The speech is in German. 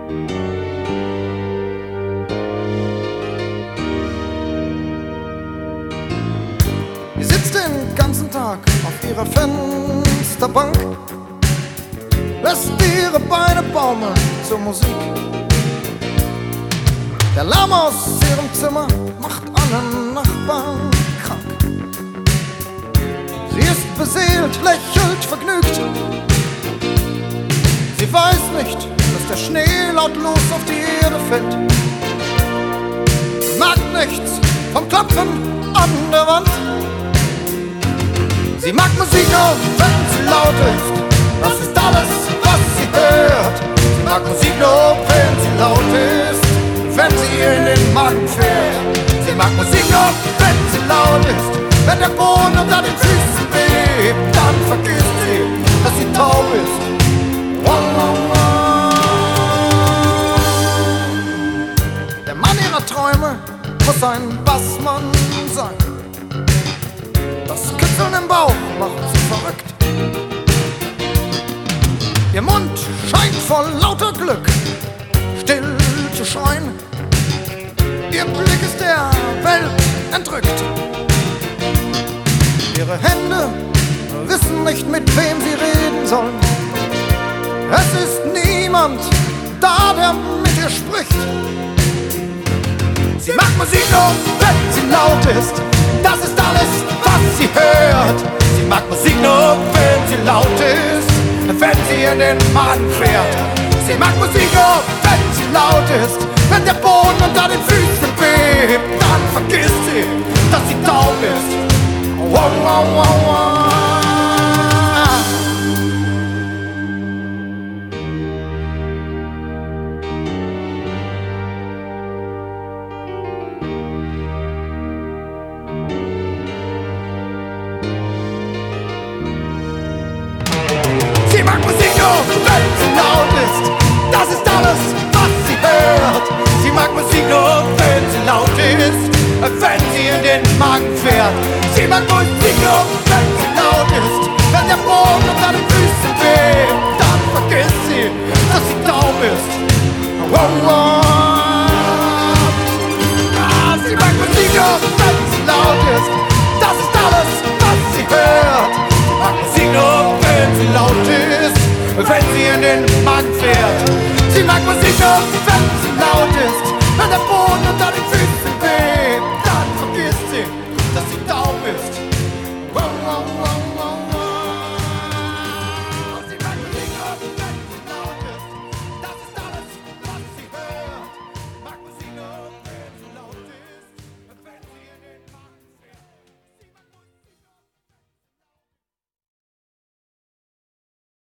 Sie sitzt den ganzen Tag auf ihrer Fensterbank, lässt ihre Beine baumeln zur Musik. Der Lärm aus ihrem Zimmer macht alle Nachbarn krank. Sie ist beseelt, lächelt vergnügt. Sie weiß nicht, dass der Schnee lautlos auf die Erde fällt. Sie mag nichts vom Klopfen an der Wand. Sie mag Musik nur, wenn sie laut ist. Das ist alles, was sie hört. Sie mag Musik nur, wenn sie laut ist, wenn sie in den Magen fährt. Sie mag Musik nur, wenn sie laut ist. Wenn der Boden unter den Füßen bebt, dann vergisst sie, dass sie taub ist. Der Mann ihrer Träume muss ein Bassmann sein. Das Kitzeln im Bauch macht sie verrückt. Ihr Mund scheint vor lauter Glück still zu schreien. Ihr Blick ist der Welt entrückt. Ihre Hände wissen nicht, mit wem sie reden sollen. Es ist niemand da, der mit ihr spricht. Sie mag Musik nur, wenn sie laut ist. Das ist alles, was sie hört. Sie mag Musik nur, wenn sie laut ist, wenn sie in den Magen fährt. Sie mag Musik nur, wenn sie laut ist. Wenn der Boden unter den Füßen bebt, dann vergisst sie, dass sie taub ist. Wow, wow, wow, wow. Sie mag Musik nur, wenn sie laut ist. Das ist alles, was sie hört. Sie mag Musik nur, wenn sie laut ist, wenn sie in den Magen fährt. Sie mag Musik nur, wenn sie laut ist. Wenn der Boden unter den Füßen bebt, dann vergisst sie, dass sie taub ist. Wow, wow. Sie mag Musik nur, wenn sie laut ist. Das ist alles, was sie hört. Sie mag Musik nur, wenn sie laut ist, wenn sie in den Magen fährt. Sie mag Musik nur, wenn sie laut ist, wenn der Boden unter den Füßen